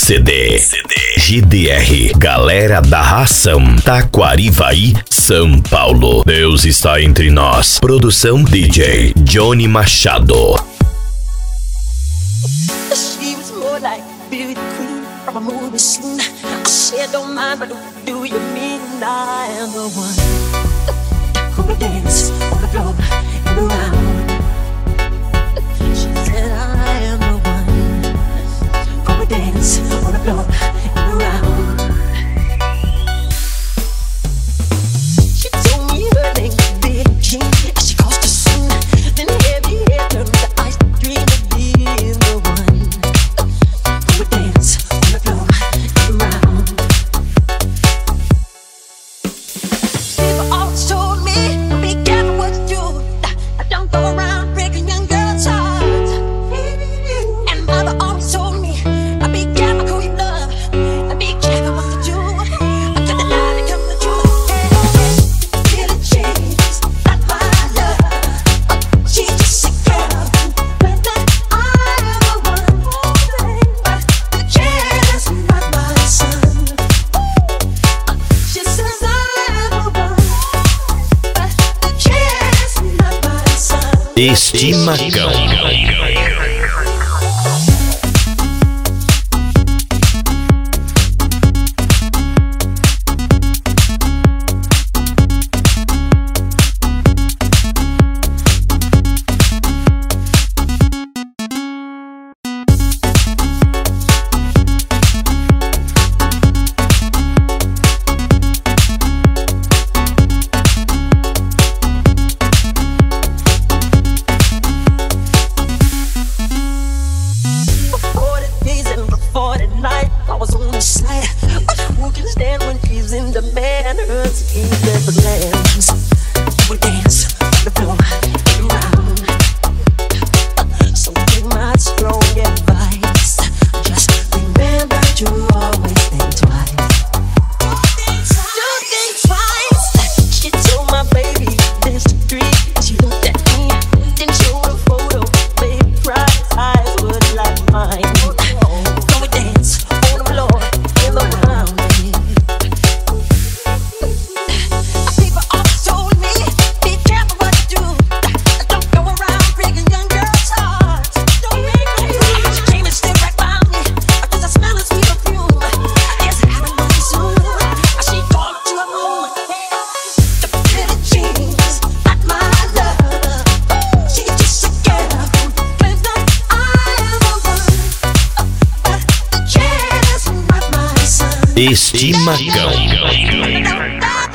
CD. GDR, Galera da Ração, Taquarivaí, São Paulo. Deus está entre nós. Produção DJ Johnny Machado. She was more like beauty queen from a movie scene. I said don't mind, but do you mean I am the one who would dance on the floor and around? She said I am the one who would dance on the floor and around. She told me her name was Billie Jean, and she caused a scene. Then heavy hair turned to ice cream and being the one who would dance on the floor and around. People always told me, be careful what you do. Don't go around breaking young girls' hearts. And mother always told me, be careful who you love, and be careful what you do. Until the lie becomes the truth. Billie Jean's not my love. She's just a girl when I am the one. But the chance is not my son. She says I am the one, but the chance is not my son. Estimacão. Before the days and before the night, I was on the side. But who can stand when she's in demand? Her skin never lands. We dance on the floor and around. So take my strong advice. Just remember to always think twice. Don't think twice. She told my baby this street. She looked at me, then showed a photo. Baby cried, his eyes were like mine. So we dance on the floor in the round. People always told me, be careful what you do. Don't go around breaking young girls' hearts. Don't make me. She came and stood right by me, 'cause I smell a sweet perfume. It's happening soon. She called to a moon. The Billie Jean's not my love. She's just a girl who claims that I am the one. But the chance is not my son. Estimacão. Don't die.